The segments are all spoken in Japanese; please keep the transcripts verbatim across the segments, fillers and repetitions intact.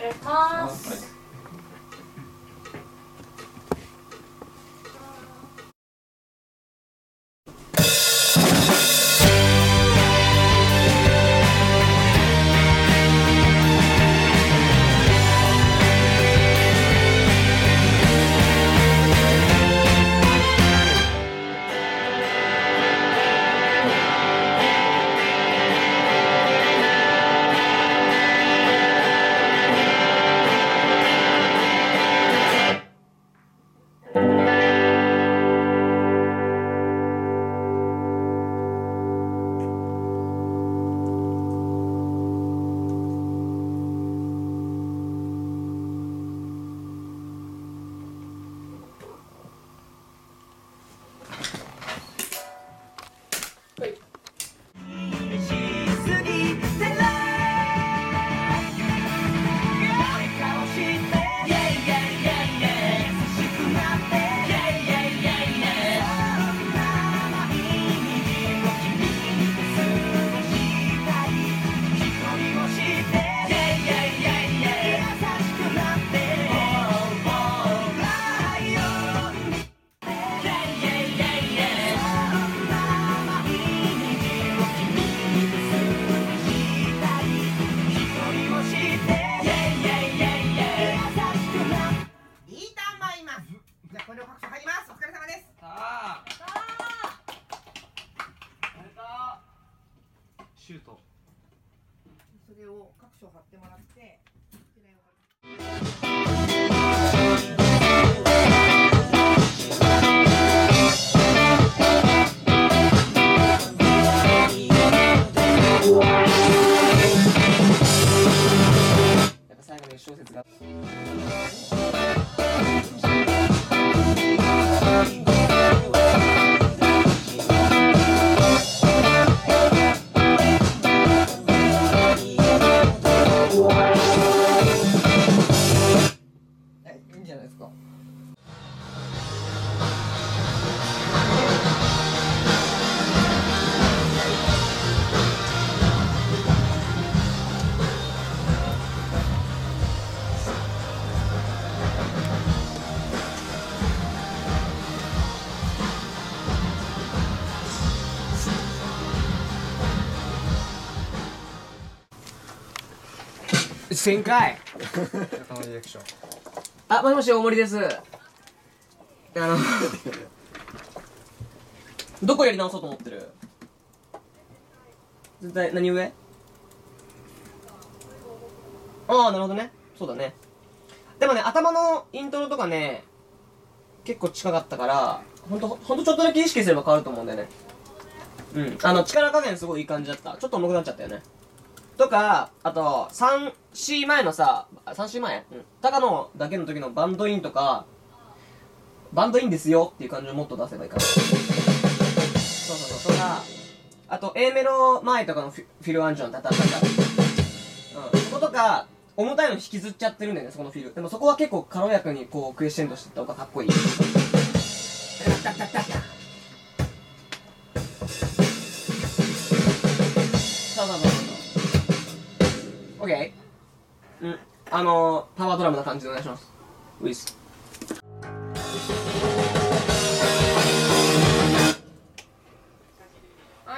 ただきます。 シュート。 それを各所貼ってもらって。 やっぱ最後の小説が。いいんじゃないですか。せんかいリアクション。 あ、もしもし、大森です。あのどこやり直そうと思ってる？絶対何上？ああ、なるほどね。そうだね。でもね、頭のイントロとかね、結構近かったから、ほんと、ほんとちょっとだけ意識すれば変わると思うんだよね。うん。あの、力加減すごいいい感じだった。ちょっと重くなっちゃったよね。とか、あと、さんシー 前のさ、さんシー 前うん。高野だけの時のバンドインとか、バンドインですよっていう感じをもっと出せばいいかな。そうそうそう。とか、あと A メロ前とかのフィフィルアンジョン、タタタタ。うん。そことか、重たいの引きずっちゃってるんだよね、そこのフィル。でもそこは結構軽やかにこう、クエスチェンドしてった方がかっこいい。タタタタタ。そうそうそうそう。オッケー。うん。あのー、パワードラムな感じでお願いします。ウィス。 はい。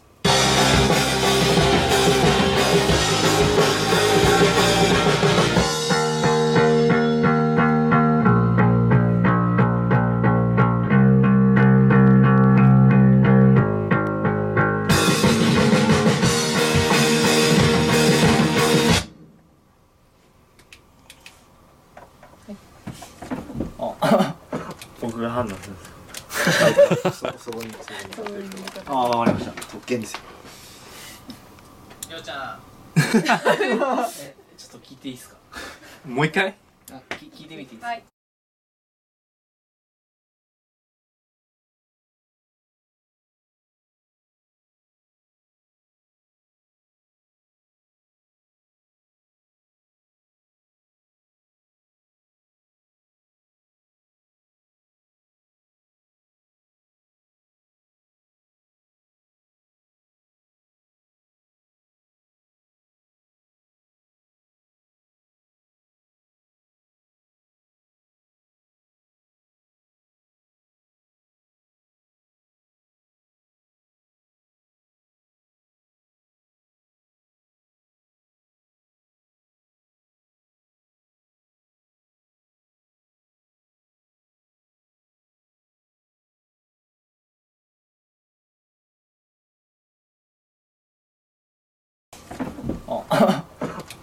あ、僕が判断するんですか。そ、そこに、そこに。ああ、わかりました。特権ですよ。 りょうちゃん。 え、ちょっと聞いていいですか。もう一回。 あ、き聞いてみていいですか。 はい。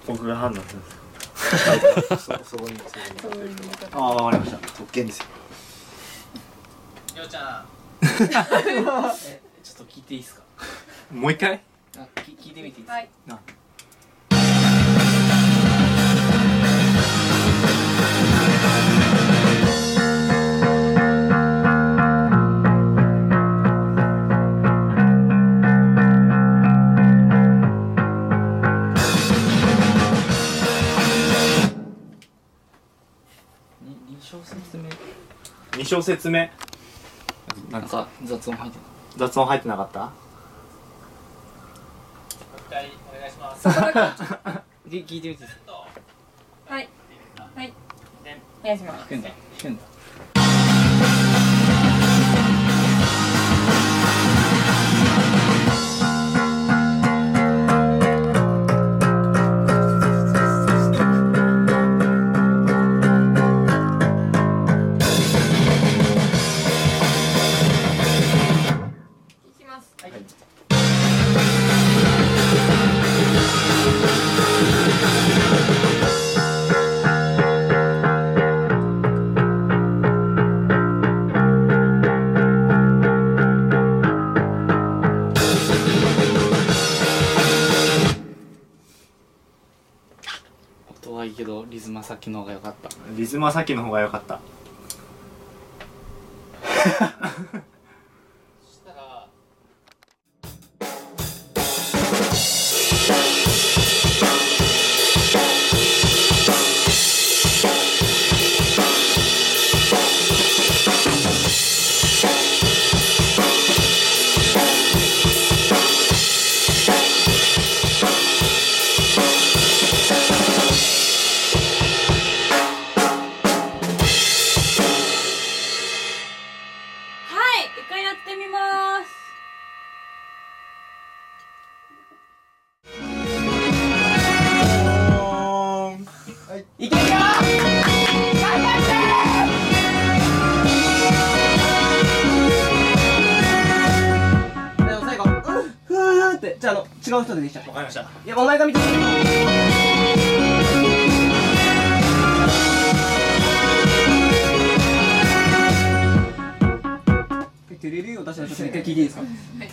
僕が判断するんですか。そそこにそこにああ、わかりました。特権ですよ。 りょうちゃんえちょっと聞いていいですか。 もう一回。 あき聞いてみていいですか。 はい。 あに二小説目二小節目。 なんか雑音入って雑音入ってなかった。 た。二人お願いします。 そこだけ。 聞聞いてみていいですか。 はい。はい。お願いします。 弾くんだ弾くんだ。 いきます。はい。 音はいいけどリズムはさっきの方が良かった。 リズムはさっきの方が良かった。 そしたらはい、一回やってみます。 いけるよ。でも最後、うん、ふわーって、じゃあ、あの、違う人でできちゃう。 わかりました。 いや、お前が見てる。テレレを出したら、ちょっと一回聞いていいですか。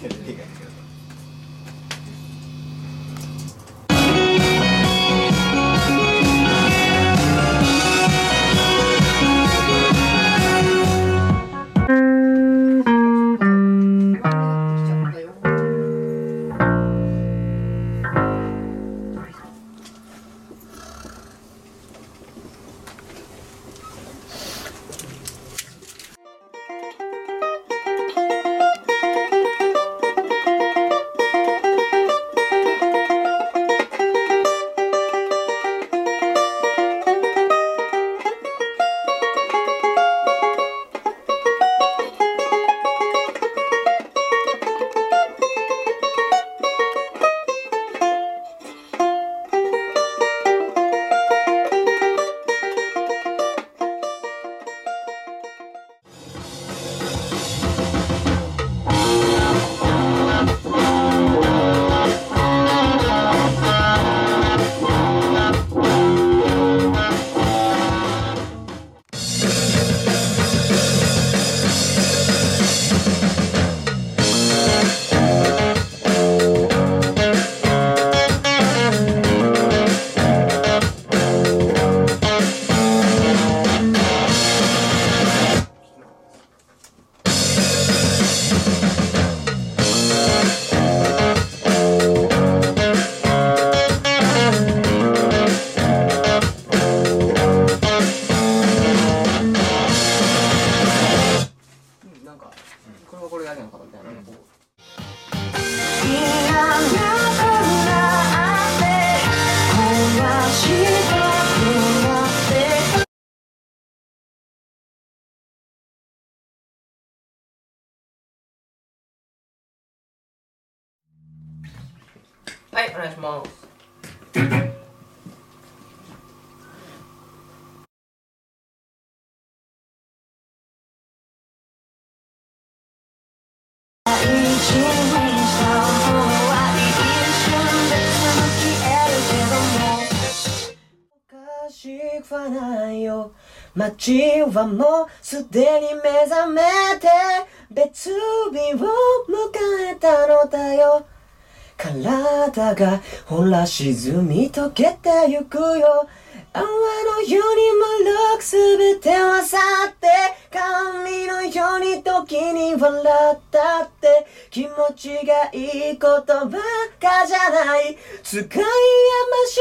なんか、これはこれだけの方みたいな。こうはい、お願いします。 一日したものは一瞬で続き得るけどもはないよ。街はもうすでに目覚めて別日を迎えたのだよ。体がほら沈み溶けてゆくよ。泡のように丸くすべては去って鏡のように時に笑ったって気持ちがいいことばっかじゃない。使いやまし